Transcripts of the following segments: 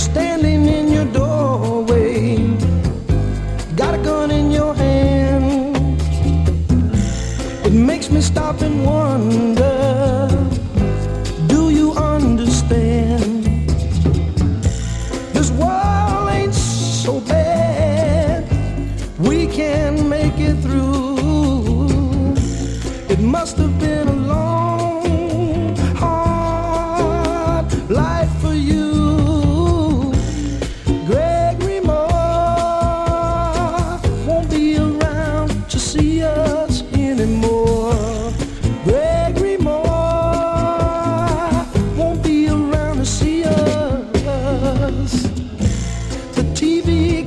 standing in your doorway, got a gun in your hand. It makes me stop and wonder, do you understand? This world ain't so bad, we can make it through. It must have been a long, hard life for you. Gregory Moore won't be around to see us anymore. Gregory Moore won't be around to see us. The TV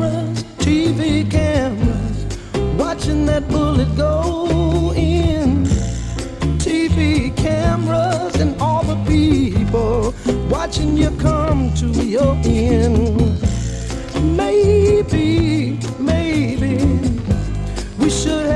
cameras, watching that bullet go in. TV cameras and all the people watching you come to your end. Maybe we should